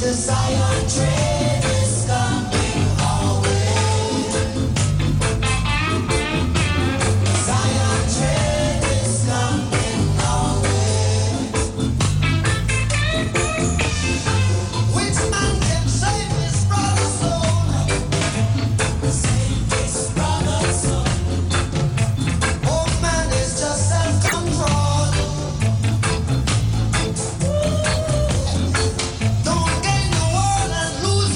The Zion train is coming our way. Zion train is coming our way. Which man can save his brother's soul? Save his brother's soul. Old man is just self-control. Don't gain the world and lose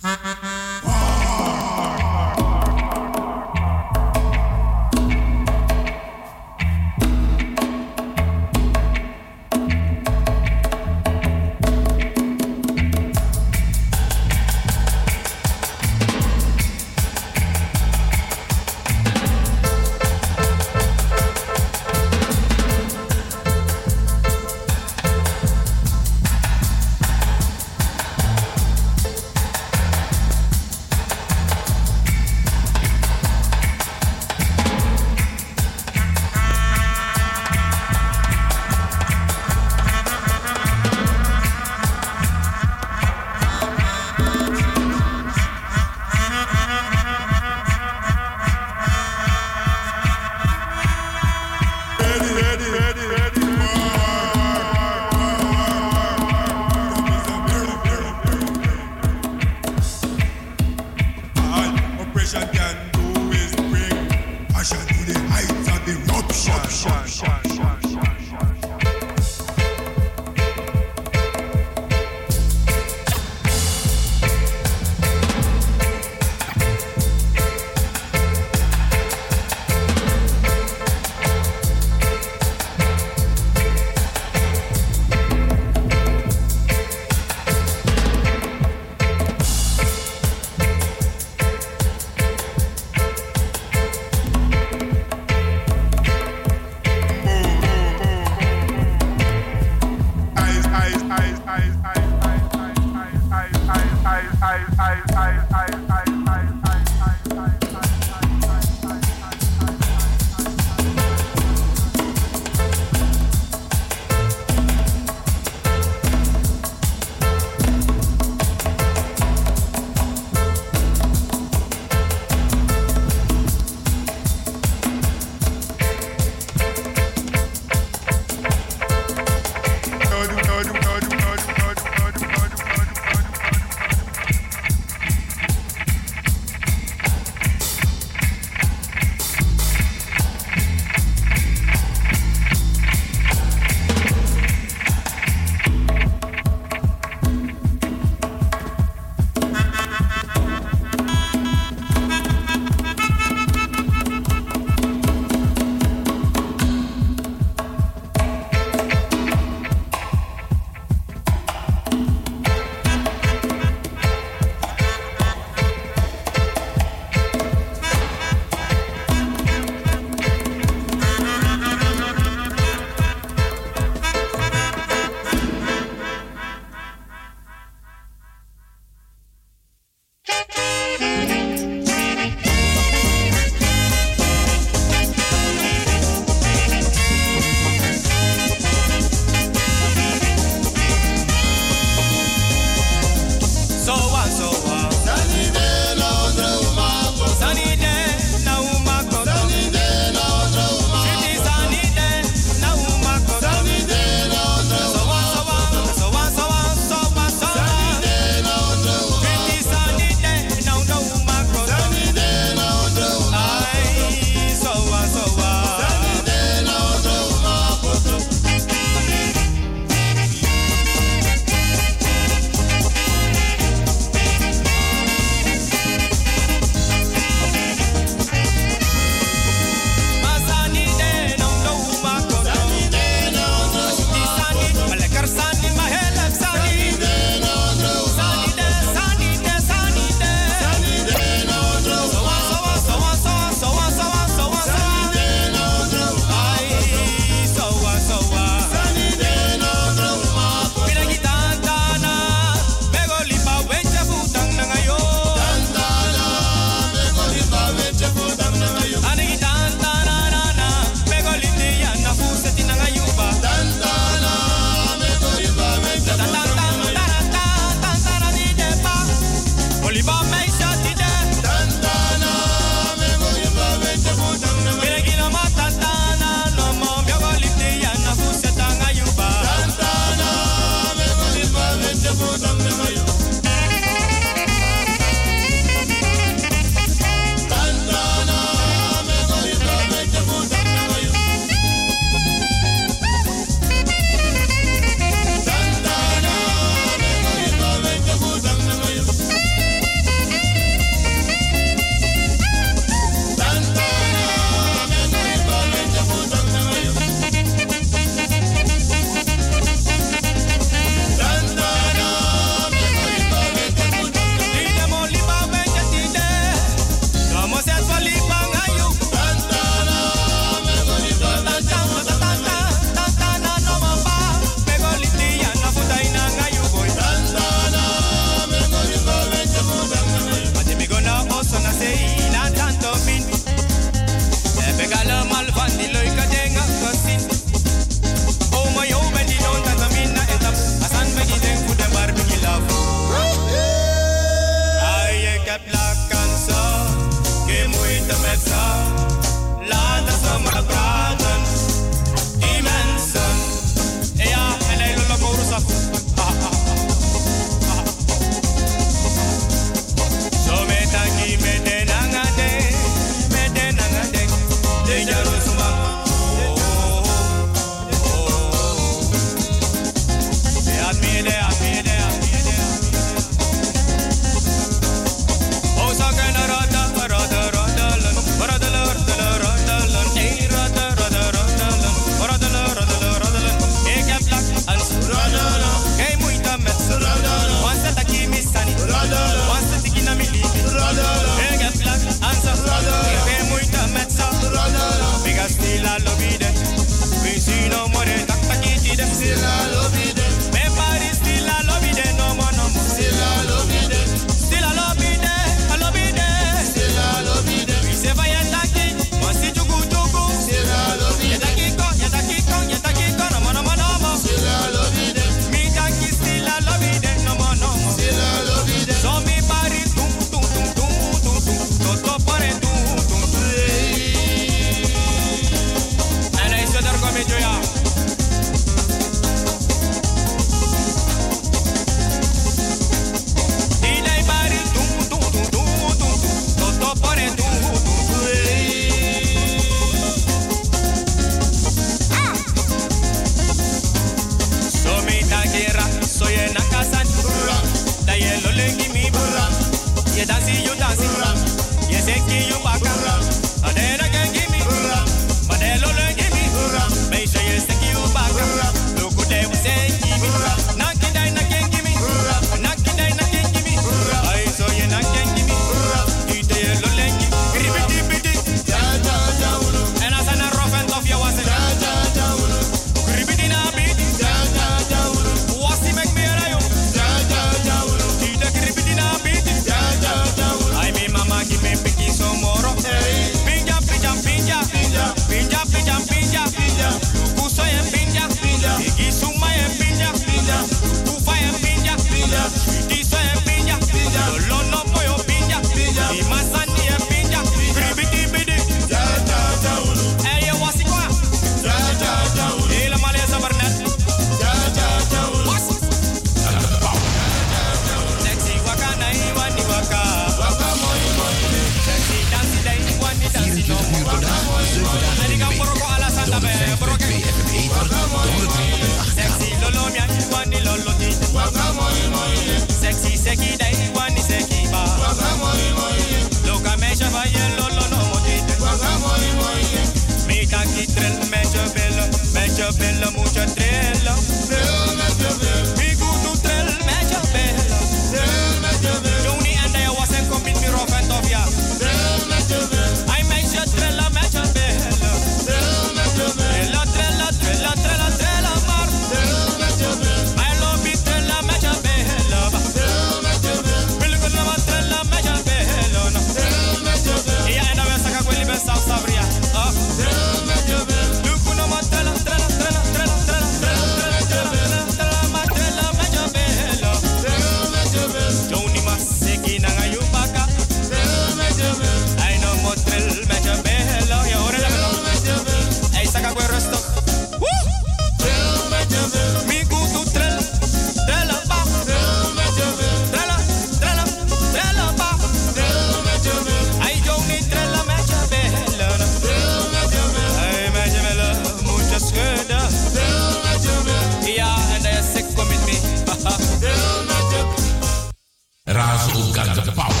trilla mucha trilla. Trill met je wil. Mi gudu trill met je bella. Trill met je wil. Joni en de was en kom met mi rof en tof ja. Trill met je wil. Ai meisje trilla met je bella. Trill met je wil. Trilla, trilla, trilla, trilla, trilla maar. Trill met je wil. I love you trilla met je bella. Trill met je wil. Wil ik nog wat trilla met je bella. Trill met je wil. Ja en dan ben ik wel liever zelf sabria. Trill met je wil. Look no maar trilla, trilla, trilla, trilla, trilla, trilla, trilla, trilla, maar trilla met je bella. Trill met je wil. Joni mas seki na ngayu baka. Trill met je wil. I know mo trill met je bella. Ja hoor je Trill met je wil. Hey saka weer rustig. Trill met je wil. Mi gudu trill, trilla ba. Trill met je wil. Trilla, trilla, trilla ba. Trill met je wil. Ay Joni trilla met je bella. Trill met je wil. Ay met je bella, moet je schudden. Trill met je wil. Ja en dan is sick kom met me. Trill met je wil. Razo got the power.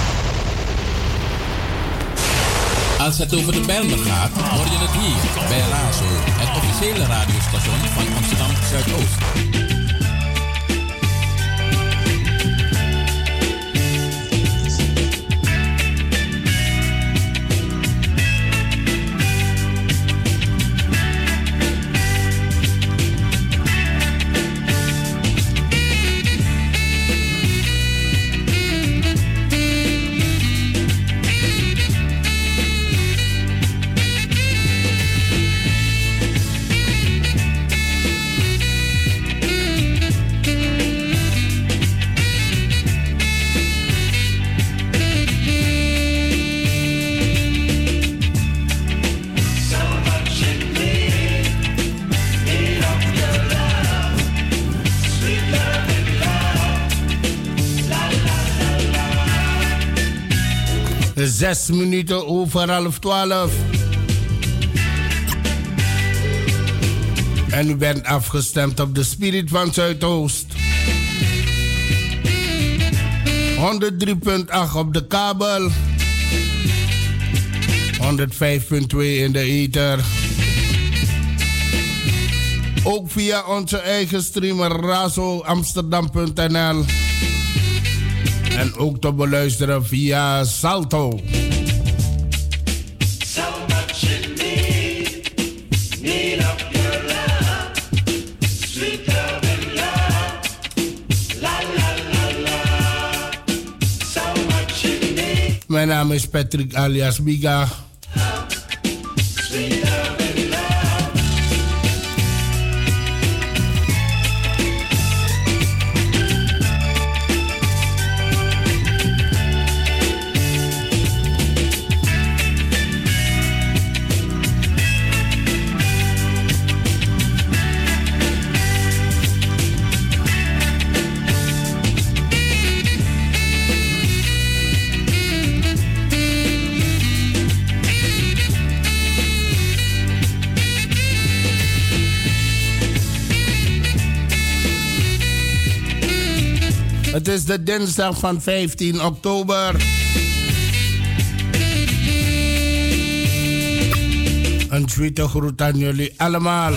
Als het over de Bijlmer gaat, hoor je het hier bij Razo, het officiële radiostation van Amsterdam Zuidoost. Zes minuten over 11:30. En u bent afgestemd op de Spirit van Zuidoost. 103.8 op de kabel. 105.2 in de ether. Ook via onze eigen streamer razoamsterdam.nl. En ook te beluisteren via Salto. Mijn naam is Patrick alias Biga. Het is de dinsdag van 15 oktober. Een tweede groet aan jullie allemaal.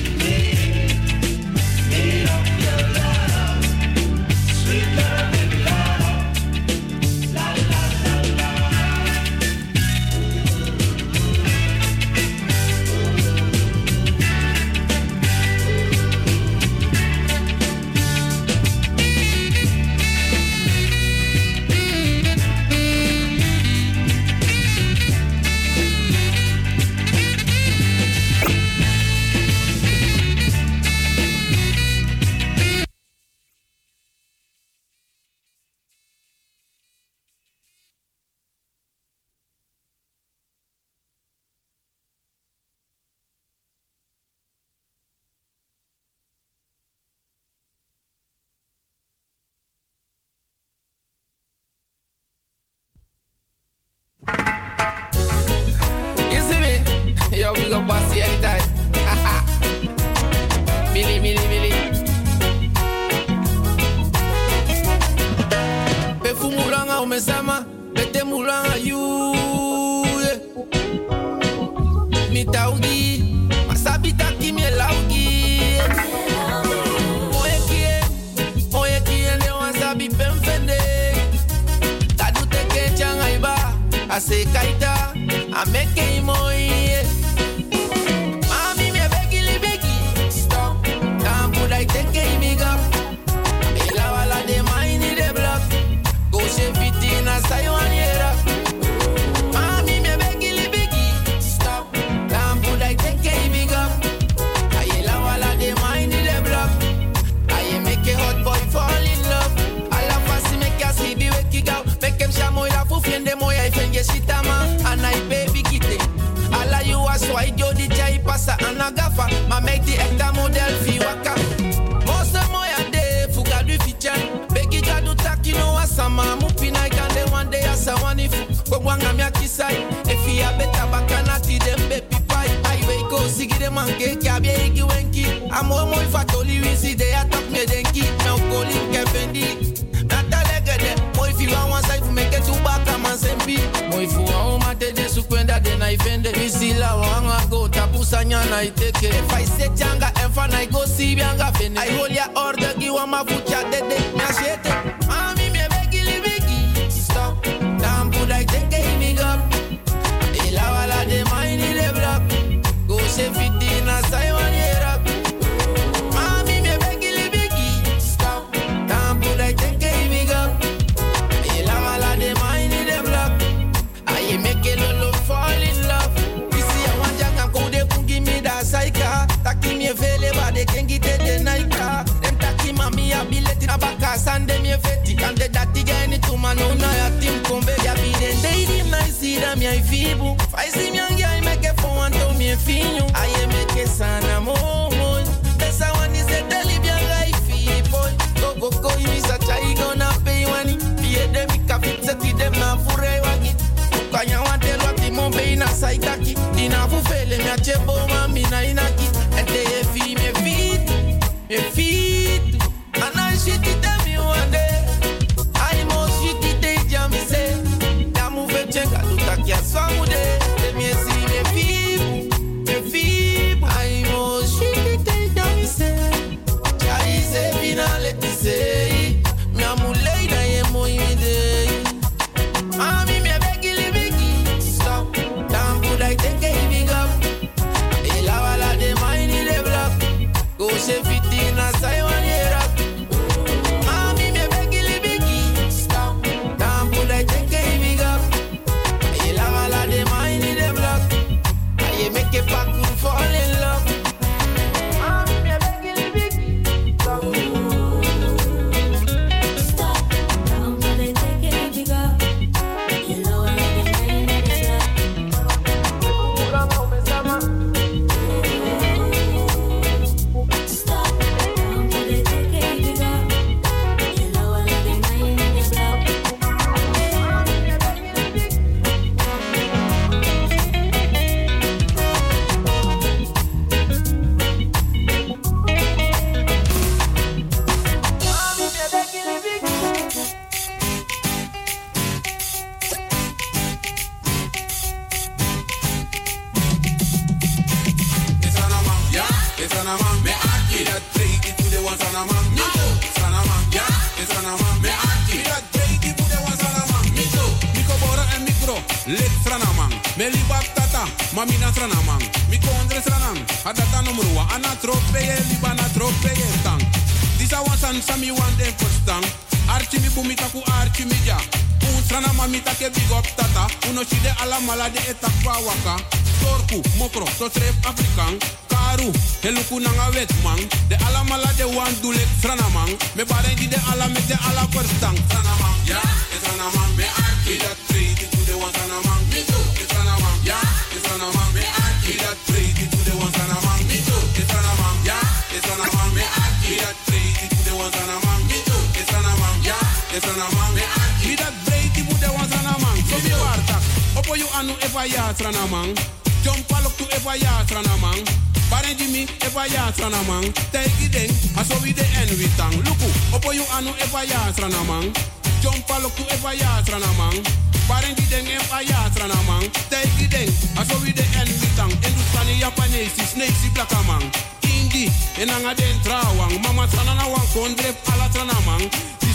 Yo, we go bossy anytime. Millie, millie, millie. Pe fumu ranga o mesama, pe te mulanga you. Mi taugi, masabi taki mi laugi. I make it more, yeah. Mommy, me beggy, stop. Damn, could I take a big up? Ela wala de mine in the block. Go shave it in a side 1 year. Mommy, me beggy, stop. Damn, could I take a big up? Ela wala de mine in the block. I make a hot boy fall in love. Alla fasi make a see be wake out. Make him shamo ya fu fiende moya ifenge shitama. And I baby kite. Alla you a swai jodi jai pasa anagafa. Ma make the ekta model fi waka. Most of moya de fuga du fichan. Begi jadu taki no asama. Mupina ikande one day asa wanifu. Kwa wanga mia kisai. Efi ya beta bakana ti dem baby pie. I wake go sigi de manke kabye igi wenki. Amo mo fatoli wisi de atak me denki. Me okoli kefendi. If you want side for make it to back a man sempi. Moi fu a mate de su kwenda de na ifende. Misila wanga go tapusanya na iteke. If I say janga enfa na go see bianga fene. I hold ya order gi wa mafucha de na shete. Mami me begi stop. Damn good I take a big up. Ela wala de mine in the block. Go shave it in a side 1 year up. Mami me begi stop. Damn good I take a big up. The mind in the block. I make it lolo fall in love. You see, I want Jack and Code to give me that saika. Taki me fele, but they can't get the naika. Them taki mami, I be letting a back a sand them ye feti. And the daddy get it to man, no, I team come back. I be the lady, I see them, I feel. If I see me, I make it for one to me, feel. I make it sana mo. That's how one is a Delibian life, boy. Go, you miss a child, gonna pay money. Dem ikafitse ti dem na fure wagi. Kanya wante lwati mombe ina saitaki. Dina fufele mi achebo mami na inaki. Ente ye fi me feet. Ana shiti temi wande. I mo shiti te jami se. Damu fe chenga lutaki aswamude. Temi ye si me feet. I mo shiti te jami se. Chai se finale ti se. Mi amulei na ye mo imide. Mami me begi stop. Damn good I take a big up. Ela wala de mine in the block. Go shave it in a side 1 year up. Mami me begi stop. Damn good I take a big up. Ela wala de mine in the block. I make a pack to fall in love. Mami me begi stop. Mami na tranamang, mi kondre tranang, adata numruwa, ana tropeye, libana tropeye tang. Disa wansan sami wan den postang, archi mi bumita ku archi mi ja. Un tranama mi take big up tata, uno shide ala malade etakwa waka. Torku, mokro, totrep afrikan, karu, heluku nanga wetman. De ala malade wan dulek tranamang, me barengi de ala mek de ala postang. Tranamang, ja, es tranamang, me archi dat trade to the one tranamang, me too, es tranamang, ja. Me archi that trade to the ones and among me too. It's an among, yeah. It's an among me archi that trade to the ones and among me too. It's an among, yeah. It's an among me archi that trade to the ones and among. So me wartak. Opo you anu ever ya tranamang. Jump alok to ever ya tranamang. Parenji mi ever ya tranamang. Take it then. Aso we the end with tang. Luku. Opo you anu ever ya tranamang. Jump alok to ever ya tranamang. Parenji den ever ya tranamang. Take it then. Aso we the end with tang. Endustani Japanese snakes black amang. Indi enanga den trawang. Mama tranana wang kondrep ala tranamang.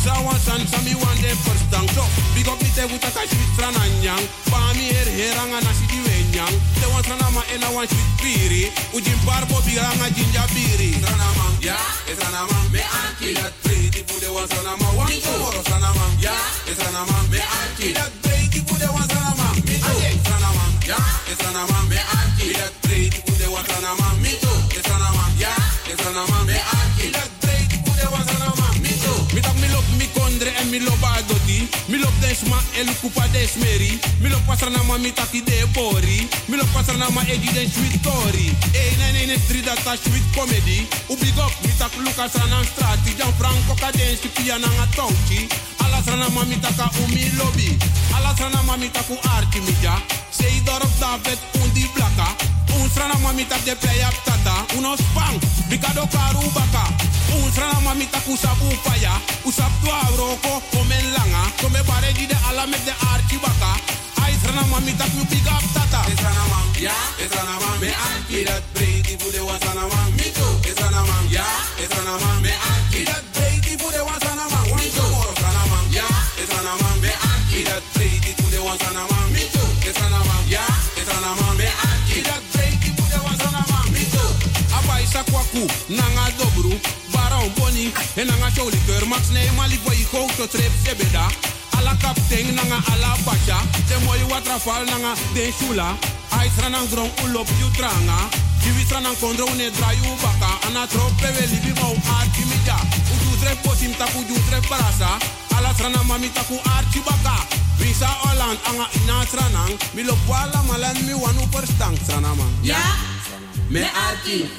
Disa wansan sami wande first dang. So, big up nite utaka sweet frananyang. Pami heranga nasi di wenyang. Te wansranama ena wan sweet piri. Ujim barbo biranga jinja biri. Ranama, ya, es ranama. Me anki dat pretty pude wansranama. Wanto moro ranama, ya, es ranama. Me anki dat pretty pude wansranama. Mito, ranama, ya, es ranama. Me anki dat pretty pude wansranama. Mito, es ranama, ya, es ranama. Me anki dat pretty pude wansranama. Mito, mitak mi lop mi kondre en mi lop adoti. Mi lop desma el kupa desmeri. Mi lop pasranama mi taki de bori. Mi lop pasranama edi den sweet tori. Nene street data sweet comedy. Ubig up mi tak Lucas ranan strati. Jan Franco kadensi piana nga touchi. Alasranama mi taka umi lobby. Alasranama mi taku arti mija. Sei dorp David undi blaka. Unsranama mi tak de play up tata. Unos pang, bikado karu baka. Unsranama mi taku sabu paya. Usap tua roko komen langa. Come bare di de ala met de arti baka. Aisranama mi taku big up tata. Esranama, ya, esranama. Me anki dat breedi bude wasanama. Me too, esranama, ya, esranama. Me anki dat breedi bude wasanama. Me too, esranama, ya, esranama. Me anki dat breedi bude wasanama. Me too, esranama, ya, esranama. Me anki dat breedi bude wasanama. Me too. Abai sakwaku nanga dobru. Baron boni en nanga show liqueur. Max nee mali boy go to trip sebeda. Ala kapten nanga ala basha. Te mooi waterval nanga den shula. Aisra nang grong ulop yutranga. Jivisra nang kondro ne drayu baka. Ana trope we libi mau archi media. Udu trep posim taku udu trep barasa. Ala srana mami taku archi baka. Visa Holland anga ina sranang. Milop wala malan mi wanu perstang srana man. Ja, Me archi.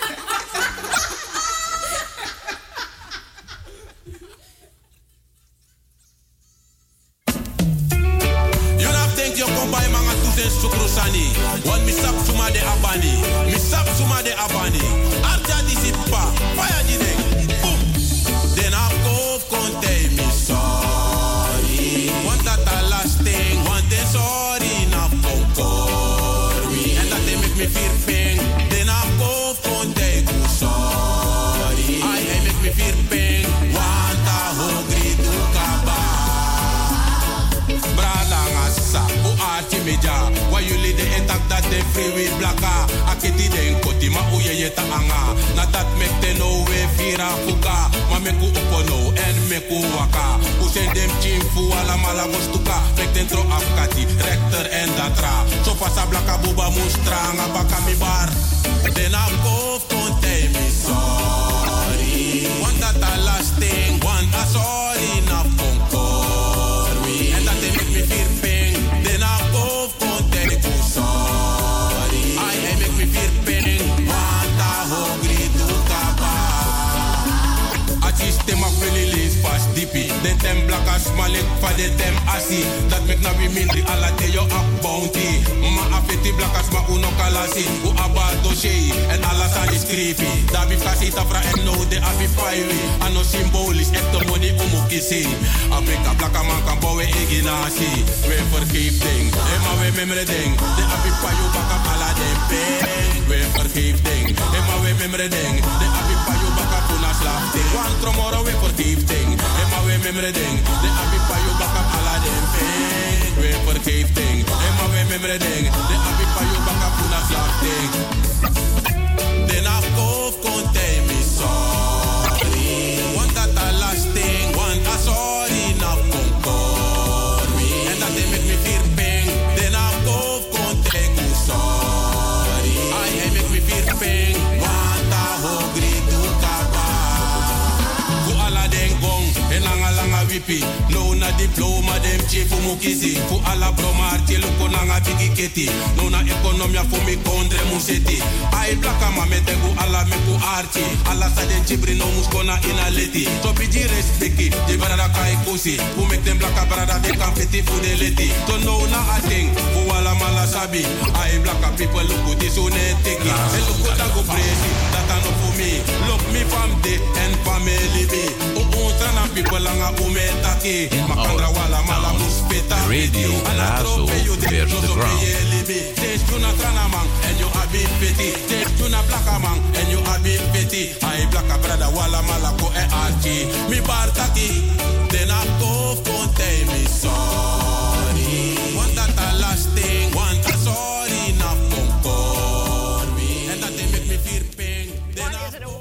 Yo kombai manga tusen sukrusani. Wan mi sap suma de abani. Mi sap suma de abani. Arja disipa. Fire di dek. Boom. Then I go contain me sorry. Want that a last thing. Want them sorry. Na concord me. And that they make me feel pain. Then I go contain me sorry. I make me feel pain. Want a hungry to kaba. Brada ngasa. Meja, why you lead the attack that they free with blacka? Akiti den koti ma uye yeta anga. Na that make they know we fira fuka. Ma meku upono and meku waka. Usen dem chimfu ala mala gostuka. Make them throw afkati, rector and datra. So pasa blacka buba mustra nga baka mi bar. Then I go contain me sorry. Want that a last thing, want a sorry na concord me. And that they make me feel pain. Then I go contain me sorry. I make me feel pain. Want a hungry to kaba. A system of really lays fast dippy. Then them black as malik for the them asi. That make na we mindri ala te yo up bounty. Ma afeti black as ma uno kalasi. U abado shei and ala san is creepy. Da bi kasita fra and no de abi fiery. Ano symbolisch echt de money umukisi. Afrika black man kan bouwen eginasi. We vergeef ding. Ema we memre ding. De abi payo baka ala den peng. We vergeef ding. Ema we memre ding. De abi payo baka puna slap ding. One tomorrow we vergeef ding. Ema we memre ding. De abi payo baka ala den peng. We vergeef ding. Ema we memre ding. De abi payo baka puna slap ding. Then I go contain me sorry. Want that a last thing. Want a sorry na concord me. And that they make me feel pain. Then I go contain me sorry. I make me feel pain. Want a hungry to kaba. Ku ala den gong. En langa wipi. No na diploma dem chifu mukizi. Ku ala bromarti luko nanga bigi keti. No na ekonomia fu mi kondre museti. Ai blaka ma metegu ala meku arti. Ala sa den chibri no muskona ina leti. So biji respecti. Je barada kai kusi. Fu make them blaka barada de kampeti fu de leti. So no na a thing. Fu ala mala sabi. Ai blaka people luku disune teki. E luku tago presi. Data no fu me. Look me from the and family me. Trana people langa umetaki. Makandra wala mala muspeta. Radio Razo versus the ground. Change to na trana man and you abi peti. Change to na black black man, and you are big petty. I black a brother, walla malako e archie. Mi bartaki, then I go contain me sorry. Want that a last thing, want a sorry, na concord me. And that they make me feel pain, then I go.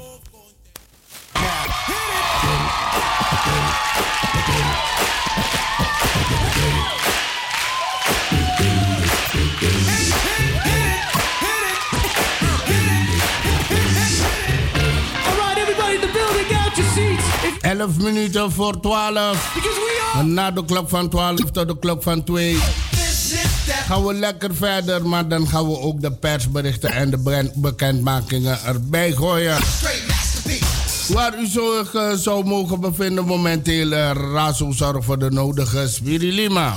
Alright, everybody in the building, get out your seats. 11 minuten voor 12. Because we are... En na de klok van 12 tot de klok van 2 gaan we lekker verder. Maar dan gaan we ook de persberichten en de bekendmakingen erbij gooien. Waar u zich zou mogen bevinden momenteel, Razo zorgt voor de nodige Spirilima.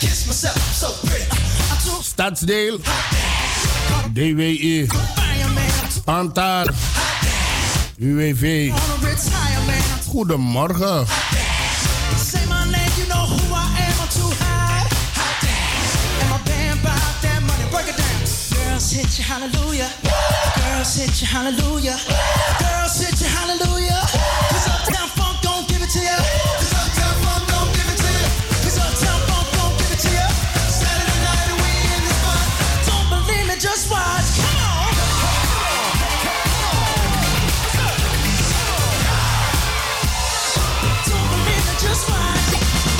Stadsdeel, DWE, Antar, UWV. Goedemorgen. Say my name, you know who I am. I'm too high. And my band bought that money. Break it down. Girls hit you, hallelujah. Girls hit you, hallelujah. Girls hit you, hallelujah. 'Cause Uptown Funk gon' give it to you. 'Cause Uptown Funk gon' give it to you. 'Cause Uptown Funk gon' give it to you. Saturday night we in the spot. Don't believe me, just watch. Come on. Don't believe me, just watch.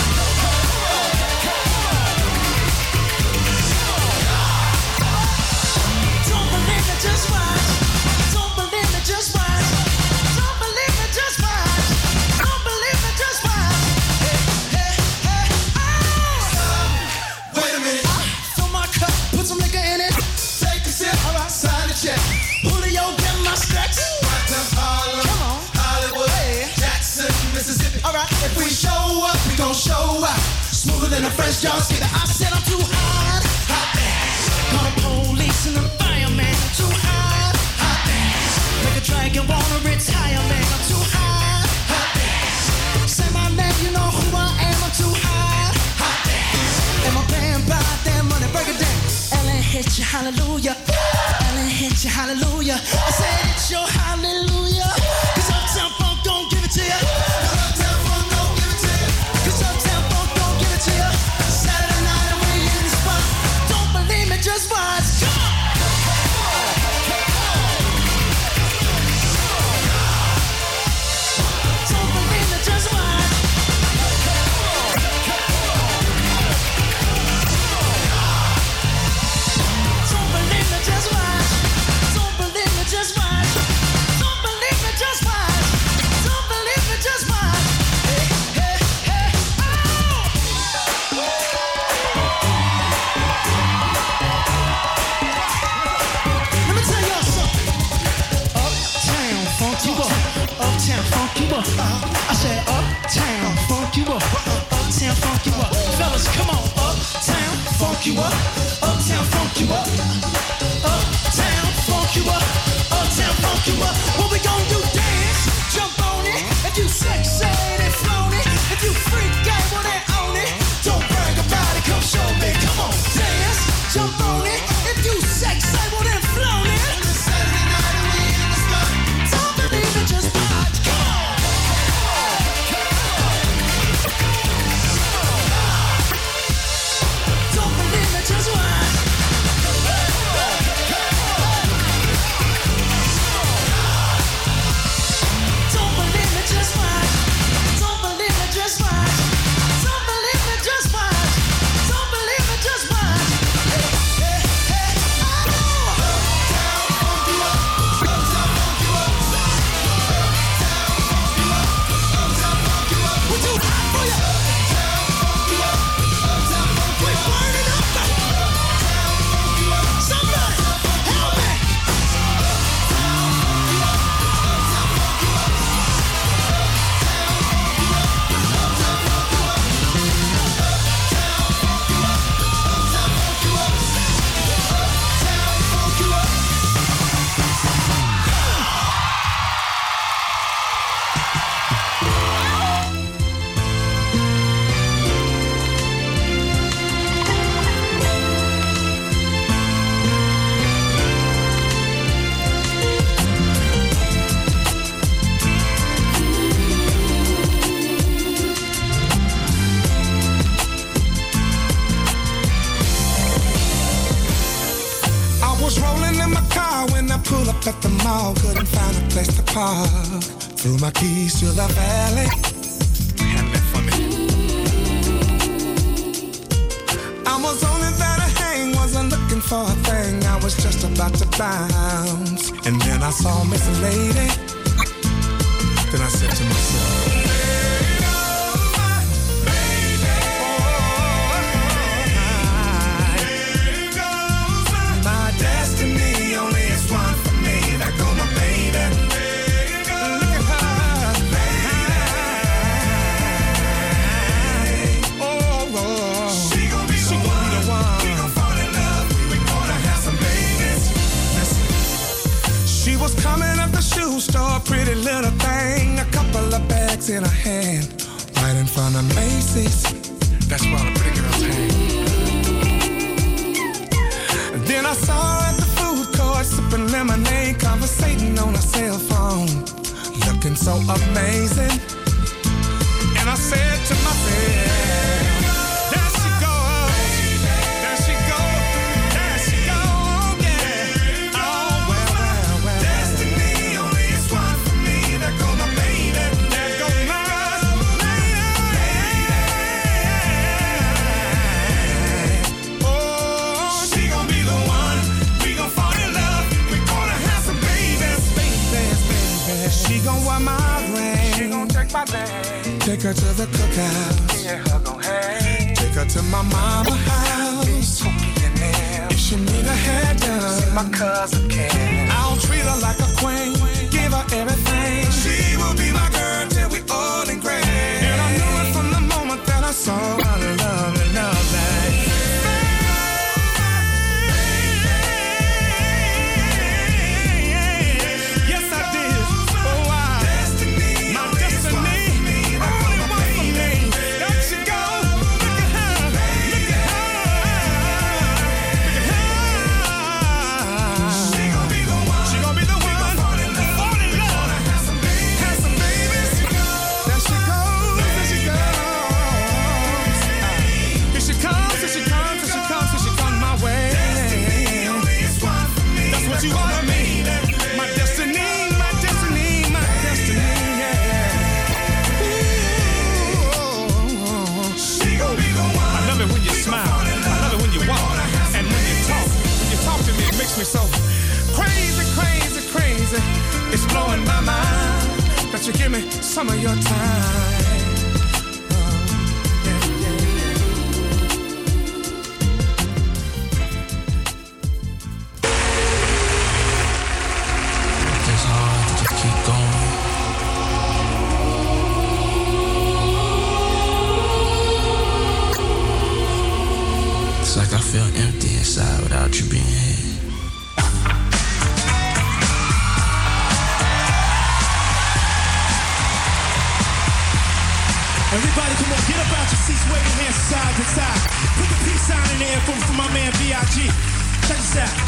Don't believe me, just watch. Don't believe me, just watch. Don't believe me, just watch. Don't believe me, just watch. Hey, hey, hey, oh. Wait a minute. Fill my cup, put some liquor in it. Take a sip, alright, sign the check. Julio, get my stretch. Come on, Hollywood, Jackson, Mississippi. Alright, if we show up, we gon' show out. Smoother than a French jar skater. I said I'm too hot. Hot damn. Call the police and the fireman. I'm too hot. Hot damn. Make a dragon wanna retire, man. I'm too hot. Hot damn. Say my name, you know who I am. I'm too hot. Hot damn. And my band bought that money. Break it down. Ellen hit you, hallelujah. Ellen hit you, hallelujah. I said it's your hallelujah. 'Cause Uptown Funk gon' give it to you. 'Cause Uptown Funk gon' give it to you. 'Cause Uptown Funk gon' give it to you. Saturday night and we in the spot. Don't believe me, just watch. Come on. Don't believe me, just watch. Don't believe me, just watch. Don't believe me, just watch. Don't believe me, just watch. Don't believe me, just watch. Hey, hey, hey, oh! Let me tell y'all something. Uptown funk you up. Uptown funk you up. I said uptown funk you up. Uptown funk you up. Fellas, come on. Uptown funk you up. Uptown funk you up. Uptown funk you up. Uptown funk you up. What we gon' do? Dance, jump on it. If you sexy and flown it. If you freak out, well then own it. Don't brag about it, come show me. Come on, dance, jump on it. If you sexy, well then flown it. Saturday night we in the spot. Don't believe it, just watch. Come on. Don't believe it, just watch. was rolling in my car when I pulled up at the mall. Couldn't find a place to park. Threw my keys to the valet. Handle it for me. I was only there to hang, wasn't looking for a thing. I was just about to bounce, and then I saw Miss Lady. Then I said to myself, coming up the shoe store, pretty little thing, a couple of bags in her hand, right in front of Macy's. That's where all the pretty girls hang. And then I saw her at the food court, sipping lemonade, conversating on her cell phone, looking so amazing. And I said to myself, she gon' wear my ring. She gon' take my name. Take her to the cookout. Yeah, her gon' hang. Take her to my mama's house. If she need a hair done, see my cousin Ken. I'll treat her like a queen. Give her everything. She will be my girl till we old and gray. And I knew it from the moment that I saw her love life. Me so crazy, crazy, crazy. It's blowing my mind that you give me some of your time. It's hard to just keep going. It's like I feel empty inside without you being here. Everybody, come on, get up out your seats, wave your hands side to side. Put the peace sign in the air for my man B.I.G. Check this out.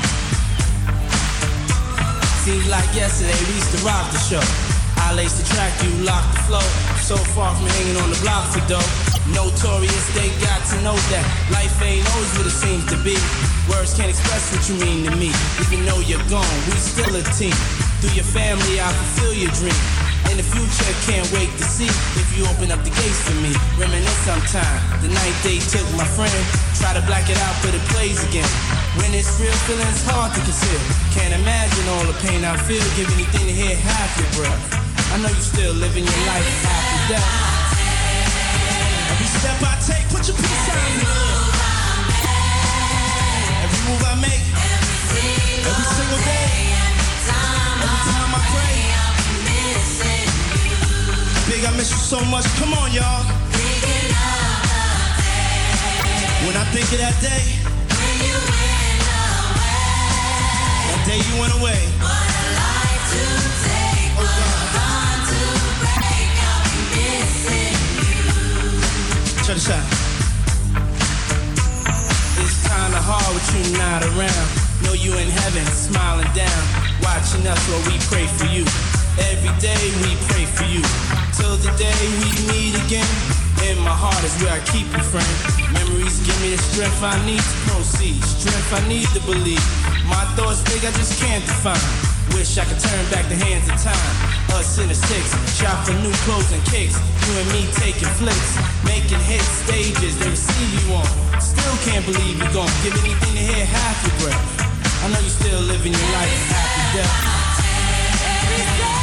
Seems like yesterday we used to rock the show. I laced the track, you locked the flow. So far from hanging on the block for dough. Notorious, they got to know that life ain't always what it seems to be. Words can't express what you mean to me. Even though you're gone, we still a team. Through your family, I fulfill your dream. In the future, can't wait to see if you open up the gates for me. Reminisce sometime. The night they took my friend. Try to black it out, but it plays again. When it's real, feeling's hard to conceal. Can't imagine all the pain I feel. Give anything to hear half your breath. I know you still living your life after death. Every step I take, put your peace sign in the air. Every move I make, every single day, every time I pray. Big, I miss you so much. Come on, y'all. When I think of that day, when you went away, that day you went away. What a life to take, what a bond to break. I'll be missing you. Check this out. It's kinda hard with you not around. Know you in heaven, smiling down, watching us while we pray for you. Every day we pray for you. Till the day we meet again. In my heart is where I keep you, friend. Memories give me the strength I need to proceed. Strength I need to believe. My thoughts big, I just can't define. Wish I could turn back the hands of time. Us in the six, shop for new clothes and kicks. You and me taking flicks, making hit stages they see you on. Still can't believe you're gone. Give anything to hear half your breath. I know you still living your life happy death.